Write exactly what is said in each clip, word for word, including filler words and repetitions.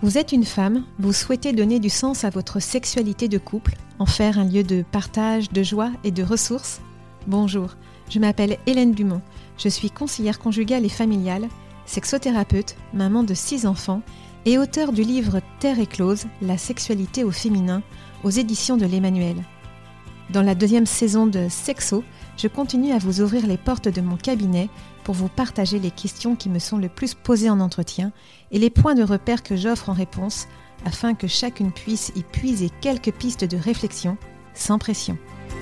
Vous êtes une femme, vous souhaitez donner du sens à votre sexualité de couple, en faire un lieu de partage, de joie et de ressources? Bonjour, je m'appelle Hélène Dumont, je suis conseillère conjugale et familiale, sexothérapeute, maman de six enfants et auteure du livre Terre éclose, la sexualité au féminin, aux éditions de l'Emmanuel. Dans la deuxième saison de Sexo, je continue à vous ouvrir les portes de mon cabinet pour vous partager les questions qui me sont le plus posées en entretien et les points de repère que j'offre en réponse afin que chacune puisse y puiser quelques pistes de réflexion sans pression.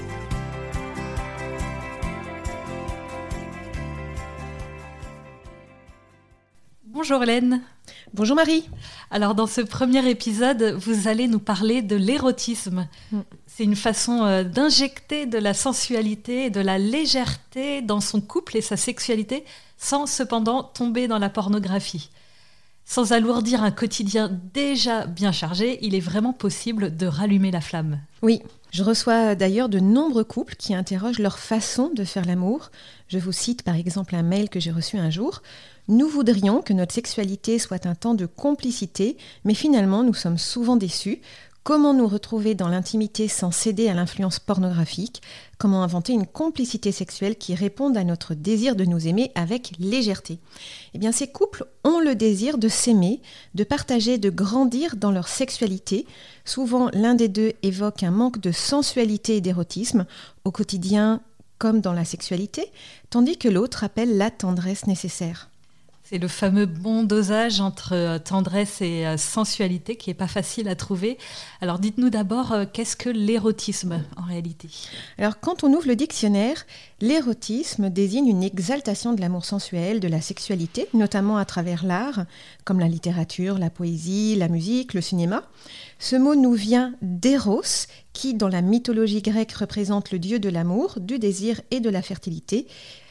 Bonjour Hélène. Bonjour Marie. Alors dans ce premier épisode, vous allez nous parler de l'érotisme. Mm. C'est une façon euh, d'injecter de la sensualité et de la légèreté dans son couple et sa sexualité, sans cependant tomber dans la pornographie. Sans alourdir un quotidien déjà bien chargé, il est vraiment possible de rallumer la flamme. Oui, je reçois d'ailleurs de nombreux couples qui interrogent leur façon de faire l'amour. Je vous cite par exemple un mail que j'ai reçu un jour. Nous voudrions que notre sexualité soit un temps de complicité, mais finalement nous sommes souvent déçus. Comment nous retrouver dans l'intimité sans céder à l'influence pornographique? Comment inventer une complicité sexuelle qui réponde à notre désir de nous aimer avec légèreté? Eh bien, ces couples ont le désir de s'aimer, de partager, de grandir dans leur sexualité. Souvent, l'un des deux évoque un manque de sensualité et d'érotisme au quotidien comme dans la sexualité, tandis que l'autre appelle la tendresse nécessaire. C'est le fameux bon dosage entre tendresse et sensualité qui n'est pas facile à trouver. Alors dites-nous d'abord, qu'est-ce que l'érotisme en réalité ? Alors quand on ouvre le dictionnaire, l'érotisme désigne une exaltation de l'amour sensuel, de la sexualité, notamment à travers l'art, comme la littérature, la poésie, la musique, le cinéma. Ce mot nous vient d'éros, qui dans la mythologie grecque représente le dieu de l'amour, du désir et de la fertilité.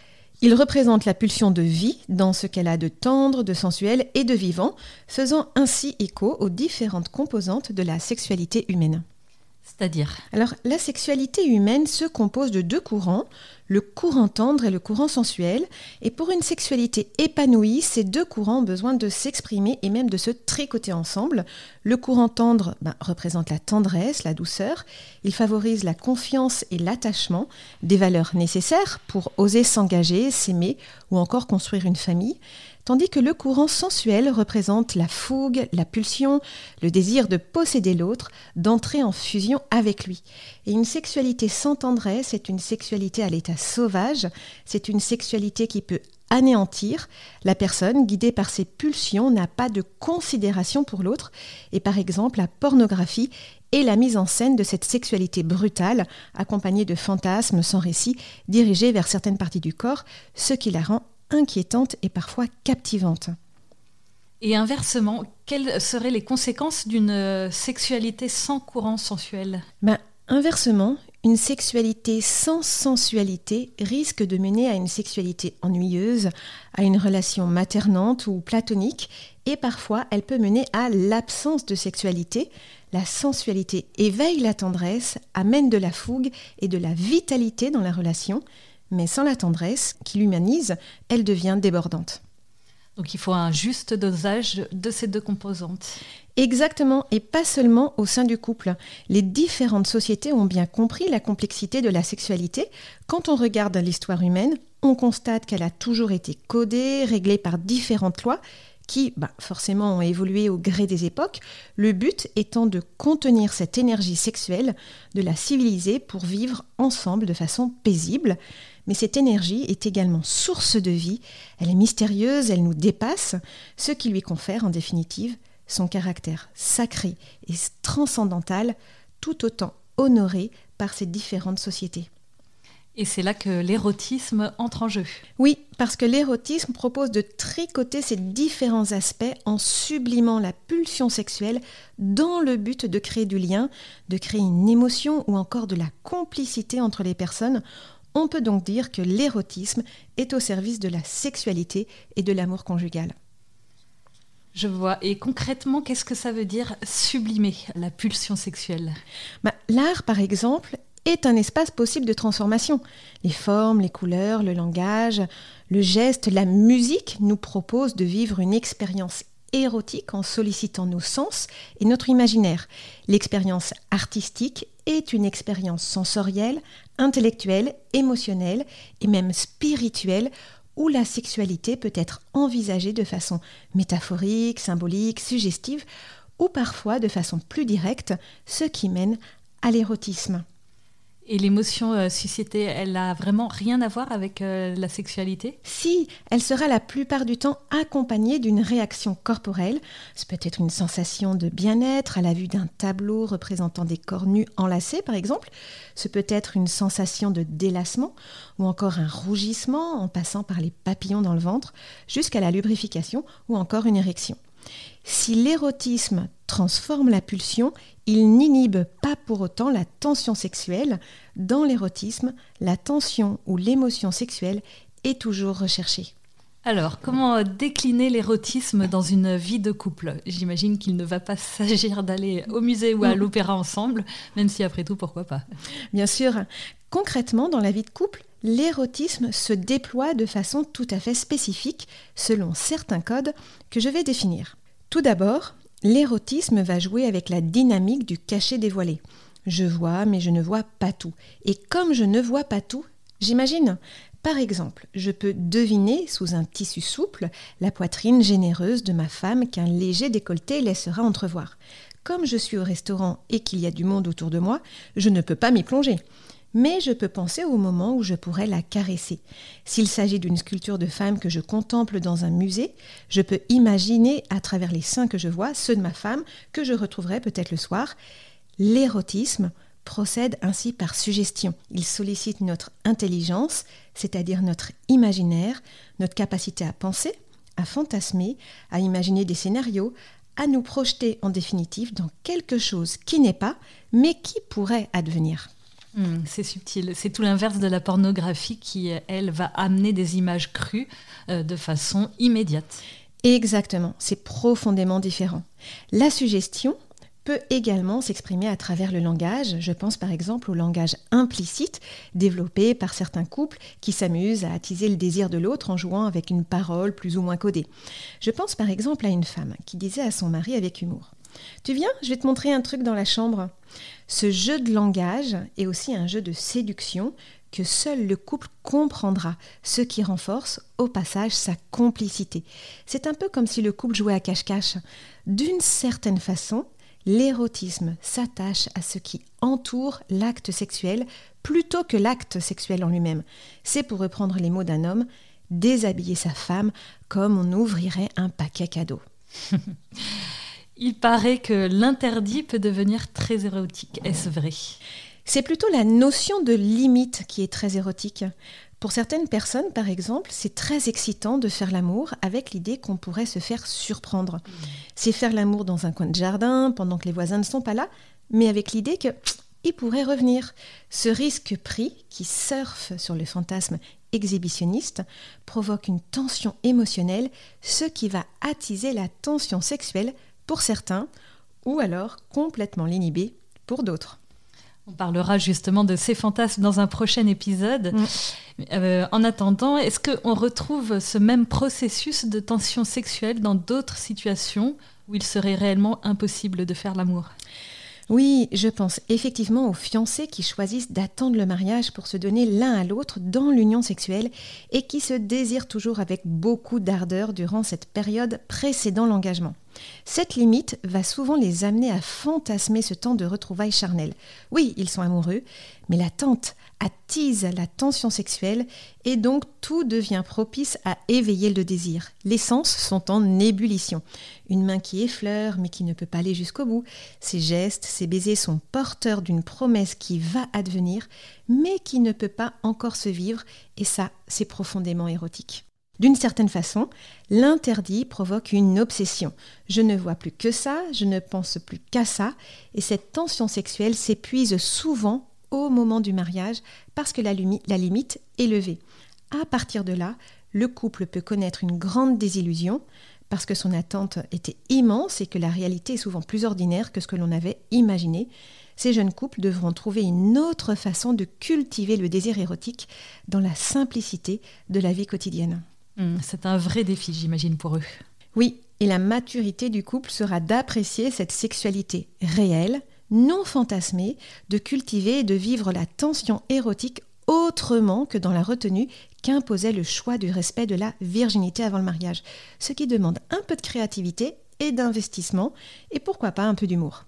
Il représente la pulsion de vie dans ce qu'elle a de tendre, de sensuel et de vivant, faisant ainsi écho aux différentes composantes de la sexualité humaine. C'est-à-dire ? Alors, la sexualité humaine se compose de deux courants, le courant tendre et le courant sensuel. Et pour une sexualité épanouie, ces deux courants ont besoin de s'exprimer et même de se tricoter ensemble. Le courant tendre ben, représente la tendresse, la douceur. Il favorise la confiance et l'attachement, des valeurs nécessaires pour oser s'engager, s'aimer ou encore construire une famille. Tandis que le courant sensuel représente la fougue, la pulsion, le désir de posséder l'autre, d'entrer en fusion avec lui. Et une sexualité sans tendresse est une sexualité à l'état sauvage, c'est une sexualité qui peut anéantir. La personne, guidée par ses pulsions, n'a pas de considération pour l'autre. Et par exemple, la pornographie est la mise en scène de cette sexualité brutale, accompagnée de fantasmes sans récit, dirigés vers certaines parties du corps, ce qui la rend inquiétante et parfois captivante. Et inversement, quelles seraient les conséquences d'une sexualité sans courant sensuel ? Ben, inversement, une sexualité sans sensualité risque de mener à une sexualité ennuyeuse, à une relation maternante ou platonique, et parfois elle peut mener à l'absence de sexualité. La sensualité éveille la tendresse, amène de la fougue et de la vitalité dans la relation, mais sans la tendresse, qui l'humanise, elle devient débordante. Donc il faut un juste dosage de ces deux composantes. Exactement, et pas seulement au sein du couple. Les différentes sociétés ont bien compris la complexité de la sexualité. Quand on regarde l'histoire humaine, on constate qu'elle a toujours été codée, réglée par différentes lois, qui bah, forcément ont évolué au gré des époques, le but étant de contenir cette énergie sexuelle, de la civiliser pour vivre ensemble de façon paisible. Mais cette énergie est également source de vie, elle est mystérieuse, elle nous dépasse, ce qui lui confère en définitive son caractère sacré et transcendantal, tout autant honoré par ces différentes sociétés. Et c'est là que l'érotisme entre en jeu. Oui, parce que l'érotisme propose de tricoter ces différents aspects en sublimant la pulsion sexuelle dans le but de créer du lien, de créer une émotion ou encore de la complicité entre les personnes. On peut donc dire que l'érotisme est au service de la sexualité et de l'amour conjugal. Je vois. Et concrètement, qu'est-ce que ça veut dire sublimer la pulsion sexuelle ? bah, L'art, par exemple, est un espace possible de transformation. Les formes, les couleurs, le langage, le geste, la musique nous proposent de vivre une expérience érotique en sollicitant nos sens et notre imaginaire. L'expérience artistique est une expérience sensorielle, intellectuelle, émotionnelle et même spirituelle où la sexualité peut être envisagée de façon métaphorique, symbolique, suggestive ou parfois de façon plus directe, ce qui mène à l'érotisme. Et l'émotion euh, suscitée, elle n'a vraiment rien à voir avec euh, la sexualité ? Si, elle sera la plupart du temps accompagnée d'une réaction corporelle. Ce peut être une sensation de bien-être à la vue d'un tableau représentant des corps nus enlacés, par exemple. Ce peut être une sensation de délassement ou encore un rougissement en passant par les papillons dans le ventre jusqu'à la lubrification ou encore une érection. Si l'érotisme transforme la pulsion, il n'inhibe pas pour autant la tension sexuelle. Dans l'érotisme, la tension ou l'émotion sexuelle est toujours recherchée. Alors, comment décliner l'érotisme dans une vie de couple ? J'imagine qu'il ne va pas s'agir d'aller au musée ou à l'opéra ensemble, même si après tout, pourquoi pas ? Bien sûr, concrètement, dans la vie de couple, l'érotisme se déploie de façon tout à fait spécifique selon certains codes que je vais définir. Tout d'abord, l'érotisme va jouer avec la dynamique du cachet dévoilé. Je vois, mais je ne vois pas tout. Et comme je ne vois pas tout, j'imagine. Par exemple, je peux deviner sous un tissu souple la poitrine généreuse de ma femme qu'un léger décolleté laissera entrevoir. Comme je suis au restaurant et qu'il y a du monde autour de moi, je ne peux pas m'y plonger. Mais je peux penser au moment où je pourrais la caresser. S'il s'agit d'une sculpture de femme que je contemple dans un musée, je peux imaginer à travers les seins que je vois ceux de ma femme que je retrouverai peut-être le soir. L'érotisme procède ainsi par suggestion. Il sollicite notre intelligence, c'est-à-dire notre imaginaire, notre capacité à penser, à fantasmer, à imaginer des scénarios, à nous projeter en définitive dans quelque chose qui n'est pas, mais qui pourrait advenir. Mmh, c'est subtil. C'est tout l'inverse de la pornographie qui, elle, va amener des images crues euh, de façon immédiate. Exactement, c'est profondément différent. La suggestion peut également s'exprimer à travers le langage. Je pense par exemple au langage implicite développé par certains couples qui s'amusent à attiser le désir de l'autre en jouant avec une parole plus ou moins codée. Je pense par exemple à une femme qui disait à son mari avec humour : « Tu viens, je vais te montrer un truc dans la chambre ». Ce jeu de langage est aussi un jeu de séduction que seul le couple comprendra, ce qui renforce au passage sa complicité. C'est un peu comme si le couple jouait à cache-cache. D'une certaine façon, l'érotisme s'attache à ce qui entoure l'acte sexuel plutôt que l'acte sexuel en lui-même. C'est, pour reprendre les mots d'un homme, déshabiller sa femme comme on ouvrirait un paquet cadeau. Il paraît que l'interdit peut devenir très érotique. Est-ce vrai ? C'est plutôt la notion de limite qui est très érotique. Pour certaines personnes, par exemple, c'est très excitant de faire l'amour avec l'idée qu'on pourrait se faire surprendre. Mmh. C'est faire l'amour dans un coin de jardin pendant que les voisins ne sont pas là, mais avec l'idée que il pourrait revenir. Ce risque pris, qui surfe sur le fantasme exhibitionniste, provoque une tension émotionnelle, ce qui va attiser la tension sexuelle pour certains, ou alors complètement l'inhiber pour d'autres. On parlera justement de ces fantasmes dans un prochain épisode. Mmh. Euh, en attendant, est-ce qu'on retrouve ce même processus de tension sexuelle dans d'autres situations où il serait réellement impossible de faire l'amour ? Oui, je pense effectivement aux fiancés qui choisissent d'attendre le mariage pour se donner l'un à l'autre dans l'union sexuelle et qui se désirent toujours avec beaucoup d'ardeur durant cette période précédant l'engagement. Cette limite va souvent les amener à fantasmer ce temps de retrouvailles charnelles. Oui, ils sont amoureux, mais l'attente attise la tension sexuelle et donc tout devient propice à éveiller le désir. Les sens sont en ébullition. Une main qui effleure mais qui ne peut pas aller jusqu'au bout. Ces gestes, ces baisers sont porteurs d'une promesse qui va advenir mais qui ne peut pas encore se vivre et ça, c'est profondément érotique. D'une certaine façon, l'interdit provoque une obsession. Je ne vois plus que ça, je ne pense plus qu'à ça, et cette tension sexuelle s'épuise souvent au moment du mariage parce que la, lumi- la limite est levée. À partir de là, le couple peut connaître une grande désillusion parce que son attente était immense et que la réalité est souvent plus ordinaire que ce que l'on avait imaginé. Ces jeunes couples devront trouver une autre façon de cultiver le désir érotique dans la simplicité de la vie quotidienne. C'est un vrai défi, j'imagine, pour eux. Oui, Et la maturité du couple sera d'apprécier cette sexualité réelle, non fantasmée, de cultiver et de vivre la tension érotique autrement que dans la retenue qu'imposait le choix du respect de la virginité avant le mariage, ce qui demande un peu de créativité et d'investissement, et pourquoi pas un peu d'humour.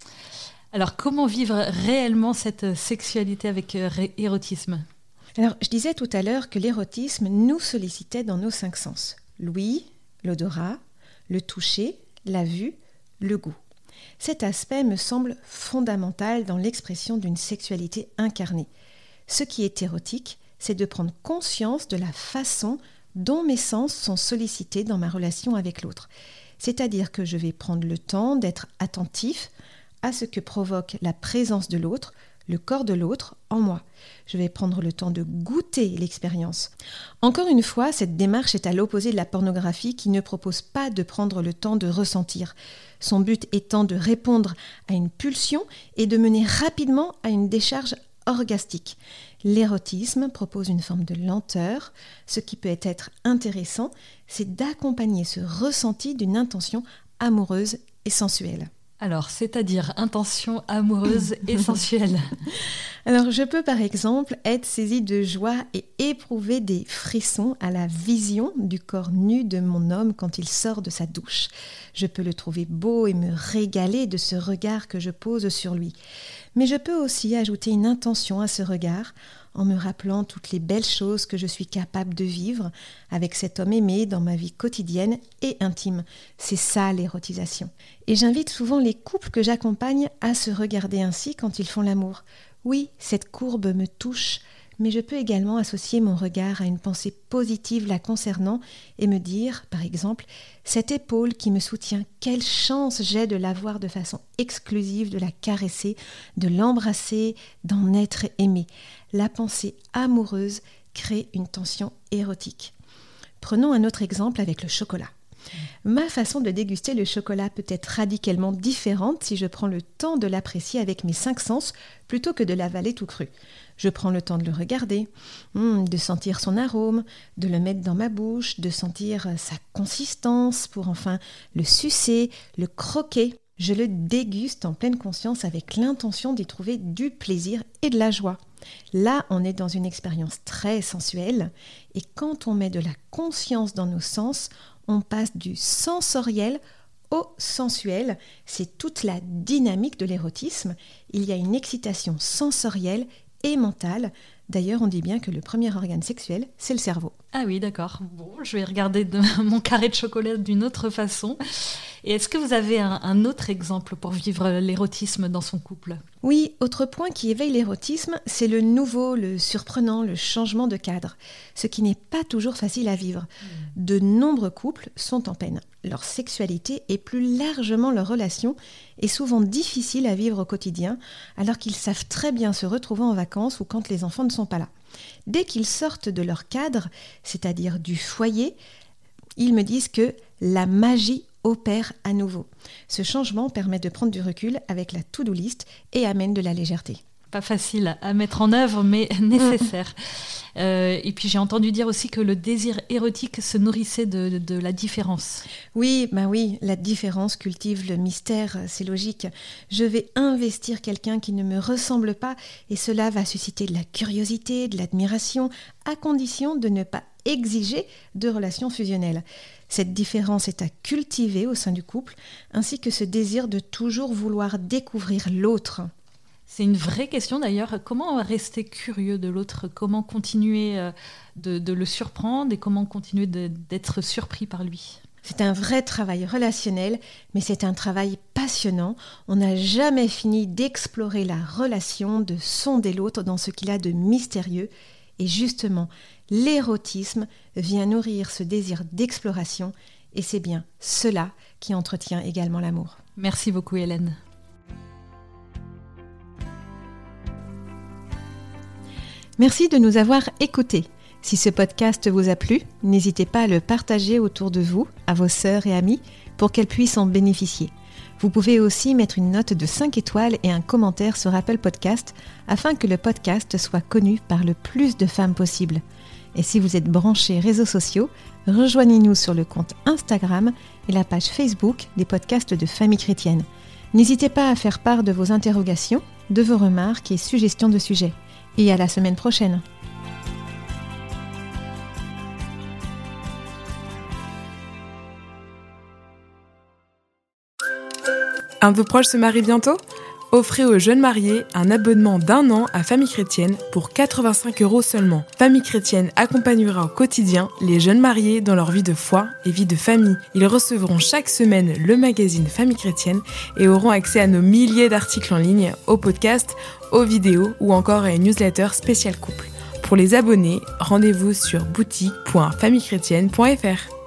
Alors, comment vivre réellement cette sexualité avec euh, ré- érotisme ? Alors, je disais tout à l'heure que l'érotisme nous sollicitait dans nos cinq sens. L'ouïe, l'odorat, le toucher, la vue, le goût. Cet aspect me semble fondamental dans l'expression d'une sexualité incarnée. Ce qui est érotique, c'est de prendre conscience de la façon dont mes sens sont sollicités dans ma relation avec l'autre. C'est-à-dire que je vais prendre le temps d'être attentif à ce que provoque la présence de l'autre, le corps de l'autre en moi. Je vais prendre le temps de goûter l'expérience. Encore une fois, cette démarche est à l'opposé de la pornographie qui ne propose pas de prendre le temps de ressentir. Son but étant de répondre à une pulsion et de mener rapidement à une décharge orgastique. L'érotisme propose une forme de lenteur. Ce qui peut être intéressant, c'est d'accompagner ce ressenti d'une intention amoureuse et sensuelle. Alors, c'est-à-dire intention amoureuse et sensuelle. Alors, je peux par exemple être saisie de joie et éprouver des frissons à la vision du corps nu de mon homme quand il sort de sa douche. Je peux le trouver beau et me régaler de ce regard que je pose sur lui. Mais je peux aussi ajouter une intention à ce regard en me rappelant toutes les belles choses que je suis capable de vivre avec cet homme aimé dans ma vie quotidienne et intime. C'est ça l'érotisation. Et j'invite souvent les couples que j'accompagne à se regarder ainsi quand ils font l'amour. Oui, cette courbe me touche, mais je peux également associer mon regard à une pensée positive la concernant et me dire, par exemple, cette épaule qui me soutient, quelle chance j'ai de l'avoir de façon exclusive, de la caresser, de l'embrasser, d'en être aimé. La pensée amoureuse crée une tension érotique. Prenons un autre exemple avec le chocolat. Ma façon de déguster le chocolat peut être radicalement différente si je prends le temps de l'apprécier avec mes cinq sens plutôt que de l'avaler tout cru. Je prends le temps de le regarder, de sentir son arôme, de le mettre dans ma bouche, de sentir sa consistance pour enfin le sucer, le croquer. Je le déguste en pleine conscience avec l'intention d'y trouver du plaisir et de la joie. Là, on est dans une expérience très sensuelle et quand on met de la conscience dans nos sens, on passe du sensoriel au sensuel. C'est toute la dynamique de l'érotisme. Il y a une excitation sensorielle et mentale. D'ailleurs, on dit bien que le premier organe sexuel, c'est le cerveau. Ah oui, d'accord. Bon, je vais regarder de, mon carré de chocolat d'une autre façon. Et est-ce que vous avez un, un autre exemple pour vivre l'érotisme dans son couple ? Oui, autre point qui éveille l'érotisme, c'est le nouveau, le surprenant, le changement de cadre, ce qui n'est pas toujours facile à vivre. Mmh. De nombreux couples sont en peine. Leur sexualité et plus largement leur relation est souvent difficile à vivre au quotidien, alors qu'ils savent très bien se retrouver en vacances ou quand les enfants ne sont pas là. Dès qu'ils sortent de leur cadre, c'est-à-dire du foyer, ils me disent que la magie opère à nouveau. Ce changement permet de prendre du recul avec la to-do list et amène de la légèreté. Pas facile à mettre en œuvre, mais nécessaire. Mmh. Euh, et puis j'ai entendu dire aussi que le désir érotique se nourrissait de, de, de la différence. Oui, bah oui, la différence cultive le mystère, c'est logique. Je vais investir quelqu'un qui ne me ressemble pas et cela va susciter de la curiosité, de l'admiration, à condition de ne pas exiger de relations fusionnelles. Cette différence est à cultiver au sein du couple, ainsi que ce désir de toujours vouloir découvrir l'autre. C'est une vraie question d'ailleurs. Comment rester curieux de l'autre ? Comment continuer de, de le surprendre et comment continuer de, d'être surpris par lui ? C'est un vrai travail relationnel, mais c'est un travail passionnant. On n'a jamais fini d'explorer la relation, de sonder l'autre dans ce qu'il a de mystérieux. Et justement, l'érotisme vient nourrir ce désir d'exploration et c'est bien cela qui entretient également l'amour. Merci beaucoup Hélène. Merci de nous avoir écoutés. Si ce podcast vous a plu, n'hésitez pas à le partager autour de vous, à vos sœurs et amis, pour qu'elles puissent en bénéficier. Vous pouvez aussi mettre une note de cinq étoiles et un commentaire sur Apple Podcast afin que le podcast soit connu par le plus de femmes possible. Et si vous êtes branchés réseaux sociaux, rejoignez-nous sur le compte Instagram et la page Facebook des podcasts de Famille Chrétienne. N'hésitez pas à faire part de vos interrogations, de vos remarques et suggestions de sujets. Et à la semaine prochaine. Un de vos proches se marie bientôt ? Offrez aux jeunes mariés un abonnement d'un an à Famille Chrétienne pour quatre-vingt-cinq euros seulement. Famille Chrétienne accompagnera au quotidien les jeunes mariés dans leur vie de foi et vie de famille. Ils recevront chaque semaine le magazine Famille Chrétienne et auront accès à nos milliers d'articles en ligne, aux podcasts, aux vidéos ou encore à une newsletter spéciale couple. Pour les abonnés, rendez-vous sur boutique point famille chrétienne point f r.